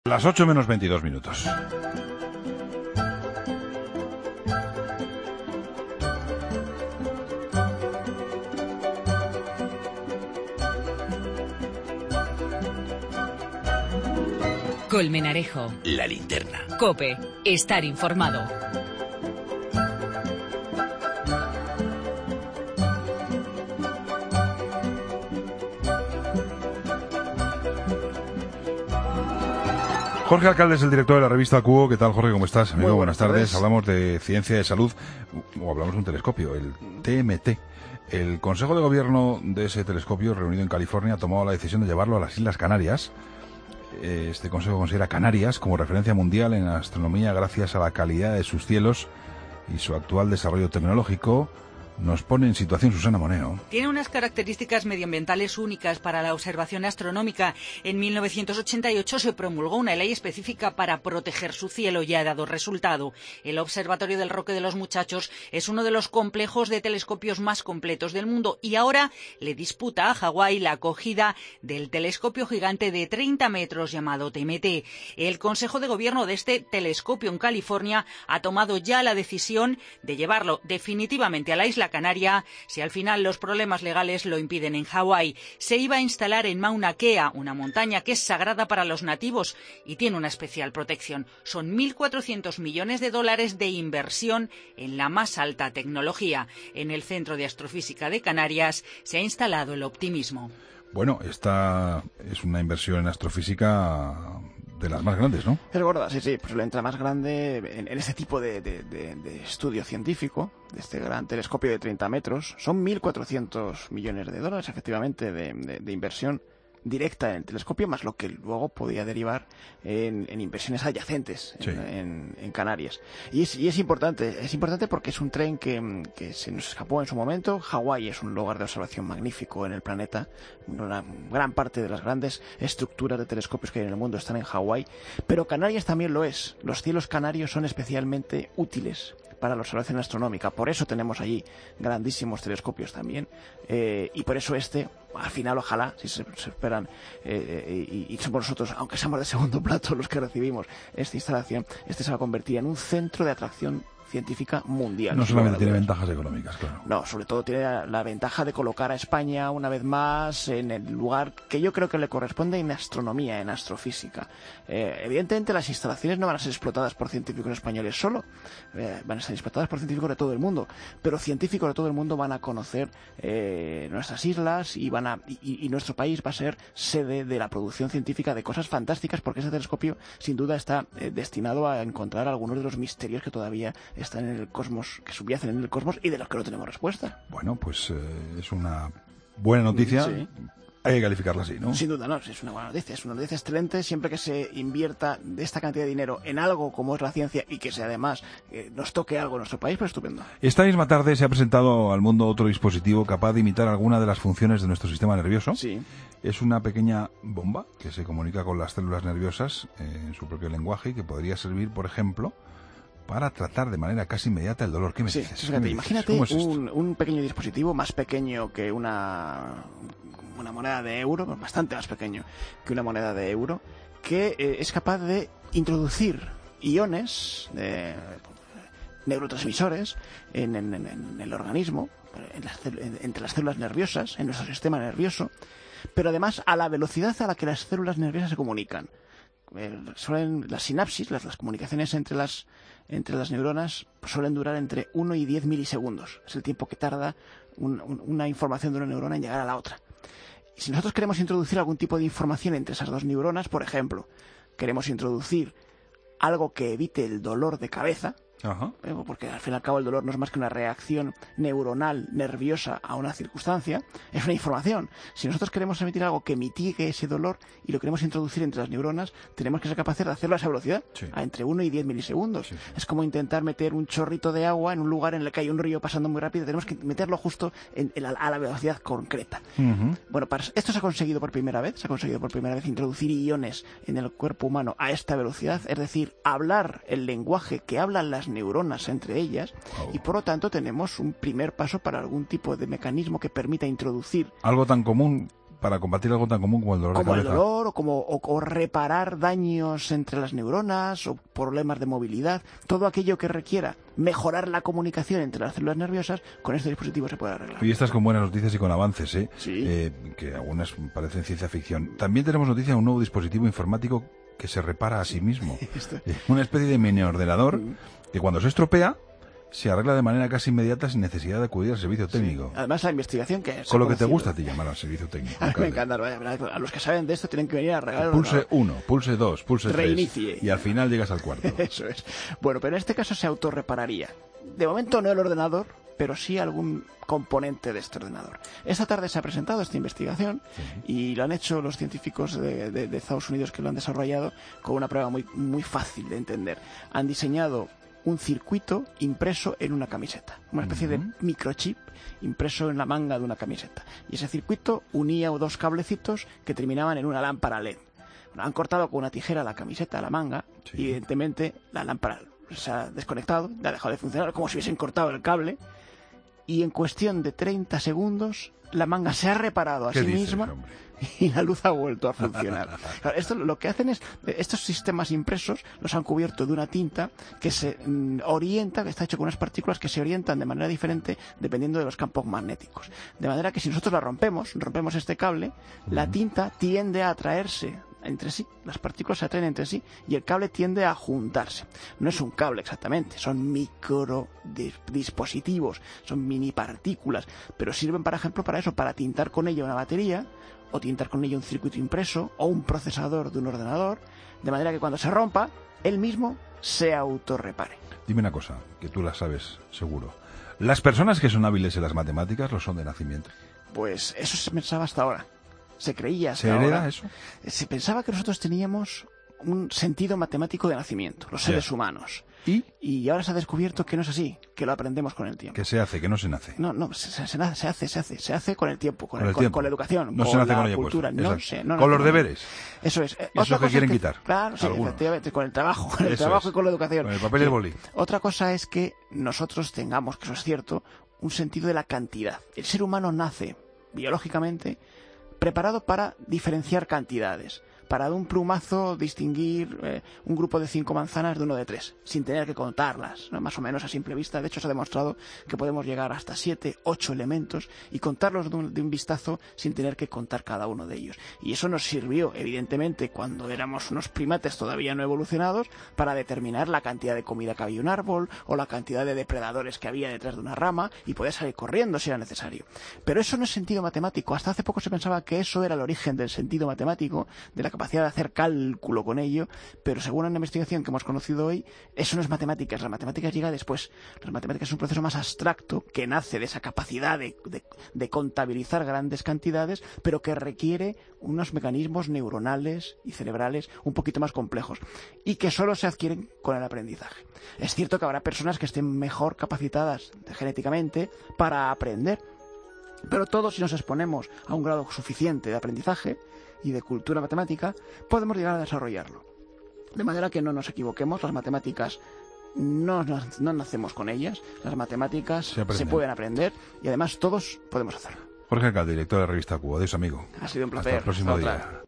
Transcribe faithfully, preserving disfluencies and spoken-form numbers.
Las ocho menos veintidós minutos. Colmenarejo. La linterna. COPE. Estar informado. Jorge Alcalde es el director de la revista Cubo. ¿Qué tal, Jorge? ¿Cómo estás? Amigo, Muy buenas, buenas tardes. tardes. Hablamos de ciencia de salud, o hablamos de un telescopio, el T M T. El Consejo de Gobierno de ese telescopio, reunido en California, ha tomado la decisión de llevarlo a las Islas Canarias. Este consejo considera Canarias como referencia mundial en astronomía gracias a la calidad de sus cielos y su actual desarrollo tecnológico. Nos pone en situación Susana Moneo. Tiene unas características medioambientales únicas para la observación astronómica. En mil novecientos ochenta y ocho se promulgó una ley específica para proteger su cielo y ha dado resultado. El Observatorio del Roque de los Muchachos es uno de los complejos de telescopios más completos del mundo y ahora le disputa a Hawái la acogida del telescopio gigante de treinta metros llamado T M T. El Consejo de Gobierno de este telescopio en California ha tomado ya la decisión de llevarlo definitivamente a la isla Canaria si al final los problemas legales lo impiden en Hawái. Se iba a instalar en Mauna Kea, una montaña que es sagrada para los nativos y tiene una especial protección. Son mil cuatrocientos millones de dólares de inversión en la más alta tecnología. En el Centro de Astrofísica de Canarias se ha instalado el optimismo. Bueno, esta es una inversión en astrofísica de las más grandes, ¿no? Es gorda, sí, sí, pues la entrada más grande en, en este tipo de, de, de, de estudio científico, de este gran telescopio de treinta metros, son mil cuatrocientos millones de dólares, efectivamente, de, de, de inversión directa en el telescopio, más lo que luego podía derivar en, en inversiones adyacentes en, sí. en, en Canarias. Y es, y es importante, es importante porque es un tren que, que se nos escapó en su momento. Hawái es un lugar de observación magnífico en el planeta. Una gran parte de las grandes estructuras de telescopios que hay en el mundo están en Hawái, pero Canarias también lo es. Los cielos canarios son especialmente útiles para la observación astronómica. Por eso tenemos allí grandísimos telescopios también. Eh, y por eso este, al final, ojalá, si se, se esperan, eh, y, y somos nosotros, aunque seamos de segundo plato los que recibimos esta instalación, este se va a convertir en un centro de atracción científica mundial. No solamente tiene ventajas económicas, claro. No, sobre todo tiene la, la ventaja de colocar a España una vez más en el lugar que yo creo que le corresponde en astronomía, en astrofísica. Eh, evidentemente las instalaciones no van a ser explotadas por científicos españoles solo, eh, van a ser explotadas por científicos de todo el mundo, pero científicos de todo el mundo van a conocer eh, nuestras islas y, van a, y, y nuestro país va a ser sede de la producción científica de cosas fantásticas, porque ese telescopio sin duda está eh, destinado a encontrar algunos de los misterios que todavía están en el cosmos, que subyacen en el cosmos y de los que no tenemos respuesta. Bueno, pues eh, es una buena noticia. Sí. Hay que calificarla así, ¿no? Sin duda, no, es una buena noticia, es una noticia excelente siempre que se invierta de esta cantidad de dinero en algo como es la ciencia y que sea además eh, nos toque algo en nuestro país, pues estupendo. Esta misma tarde se ha presentado al mundo otro dispositivo capaz de imitar alguna de las funciones de nuestro sistema nervioso. Sí. Es una pequeña bomba que se comunica con las células nerviosas eh, en su propio lenguaje y que podría servir, por ejemplo, para tratar de manera casi inmediata el dolor. ¿Qué me sí, dices? Fíjate, ¿Qué me imagínate dices? ¿Cómo es un, un pequeño dispositivo más pequeño que una, una moneda de euro, bastante más pequeño que una moneda de euro, que eh, es capaz de introducir iones, de neurotransmisores en, en, en, en el organismo, en las, en, entre las células nerviosas, en nuestro sistema nervioso, pero además a la velocidad a la que las células nerviosas se comunican. Suelen, las sinapsis, las, las comunicaciones entre las, entre las neuronas, pues suelen durar entre uno y diez milisegundos. Es el tiempo que tarda un, un, una información de una neurona en llegar a la otra. Y si nosotros queremos introducir algún tipo de información entre esas dos neuronas, por ejemplo, queremos introducir algo que evite el dolor de cabeza, Ajá. porque al fin y al cabo el dolor no es más que una reacción neuronal nerviosa a una circunstancia, es una información. Si nosotros queremos emitir algo que mitigue ese dolor y lo queremos introducir entre las neuronas, tenemos que ser capaces de hacerlo a esa velocidad, sí. a entre uno y diez milisegundos. Sí, sí. Es como intentar meter un chorrito de agua en un lugar en el que hay un río pasando muy rápido, tenemos que meterlo justo en, en la, a la velocidad concreta. Uh-huh. Bueno, para, esto se ha conseguido por primera vez, se ha conseguido por primera vez introducir iones en el cuerpo humano a esta velocidad, es decir, hablar el lenguaje que hablan las neuronas entre ellas, wow. Y por lo tanto tenemos un primer paso para algún tipo de mecanismo que permita introducir algo tan común para combatir algo tan común como el dolor como de el cabeza. dolor o como o, o reparar daños entre las neuronas o problemas de movilidad, todo aquello que requiera mejorar la comunicación entre las células nerviosas, con este dispositivo se puede arreglar. Y estás con buenas noticias y con avances, ¿eh? Sí. Eh, que algunas parecen ciencia ficción. También tenemos noticia de un nuevo dispositivo informático que se repara a sí mismo. Esto- Una especie de mini ordenador que cuando se estropea se arregla de manera casi inmediata sin necesidad de acudir al servicio técnico. Además, la investigación que... se Con lo ha que te conocido- gusta a ti llamar al servicio técnico. A mí me alcalde. encanta, vaya, vaya, a los que saben de esto tienen que venir a arreglar el Pulse ordenador. uno, pulse dos, pulse tres. Reinicie. Y al final llegas al cuarto. Eso es. Bueno, pero en este caso se autorrepararía. De momento no el ordenador, pero sí algún componente de este ordenador. Esta tarde se ha presentado esta investigación y lo han hecho los científicos de, de- de Estados Unidos que lo han desarrollado con una prueba muy, muy fácil de entender. Han diseñado un circuito impreso en una camiseta, una especie de microchip impreso en la manga de una camiseta. Y ese circuito unía dos cablecitos que terminaban en una lámpara L E D. Bueno, han cortado con una tijera la camiseta, la manga, Sí. y evidentemente la lámpara se ha desconectado, ha dejado de funcionar, como si hubiesen cortado el cable, y en cuestión de treinta segundos la manga se ha reparado a ¿Qué sí dices, misma hombre? y la luz ha vuelto a funcionar. Claro, esto lo que hacen es, estos sistemas impresos los han cubierto de una tinta que se mm, orienta, que está hecho con unas partículas que se orientan de manera diferente dependiendo de los campos magnéticos. De manera que si nosotros la rompemos, rompemos este cable, la tinta tiende a atraerse entre sí, las partículas se atraen entre sí y el cable tiende a juntarse. No es un cable exactamente, son micro di- dispositivos, son mini partículas, pero sirven, por ejemplo, para eso, para tintar con ella una batería, o tintar con ella un circuito impreso, o un procesador de un ordenador, de manera que cuando se rompa, él mismo se autorrepare. Dime una cosa, que tú la sabes seguro. ¿Las personas que son hábiles en las matemáticas lo son de nacimiento? Pues eso se pensaba hasta ahora. Se creía hasta ¿Se hereda ahora. eso? Se pensaba que nosotros teníamos un sentido matemático de nacimiento, los seres Ya. humanos. ¿Y? Y ahora se ha descubierto que no es así, que lo aprendemos con el tiempo. ¿Qué se hace? ¿Qué no se nace? No, no, se, se- se nace, se hace, se hace, se hace con el tiempo, con, Con el, el con, tiempo. con la educación, No con se nace la con ello cultura, puesto. no Exacto. sé, no Con nace los deberes. Eso es. Eh, Eso otra que cosa quieren es quitar, Claro, sí, algunos. efectivamente, con el trabajo, con el Eso trabajo es. y con la educación. Con el papel y el Sí. boli. Otra cosa es que nosotros tengamos, que eso es cierto, un sentido de la cantidad. El ser humano nace biológicamente preparado para diferenciar cantidades, para de un plumazo distinguir eh, un grupo de cinco manzanas de uno de tres, sin tener que contarlas, ¿no? Más o menos a simple vista. De hecho, se ha demostrado que podemos llegar hasta siete, ocho elementos y contarlos de un, de un vistazo sin tener que contar cada uno de ellos. Y eso nos sirvió, evidentemente, cuando éramos unos primates todavía no evolucionados, para determinar la cantidad de comida que había en un árbol o la cantidad de depredadores que había detrás de una rama y poder salir corriendo si era necesario. Pero eso no es sentido matemático. Hasta hace poco se pensaba que eso era el origen del sentido matemático, de la capacidad de hacer cálculo con ello, pero según una investigación que hemos conocido hoy, eso no es matemáticas. Las matemáticas llega después. Las matemáticas es un proceso más abstracto que nace de esa capacidad de, de, de contabilizar grandes cantidades, pero que requiere unos mecanismos neuronales y cerebrales un poquito más complejos y que solo se adquieren con el aprendizaje. Es cierto que habrá personas que estén mejor capacitadas genéticamente para aprender, pero todos, si nos exponemos a un grado suficiente de aprendizaje y de cultura matemática, podemos llegar a desarrollarlo. De manera que no nos equivoquemos, las matemáticas no, no, no nacemos con ellas, las matemáticas Se se, aprenden. pueden aprender y además todos podemos hacerlo. Jorge Alcalde, director de la revista Cubo. Adiós, amigo. Ha sido un Hasta placer. el próximo Hasta día. otra.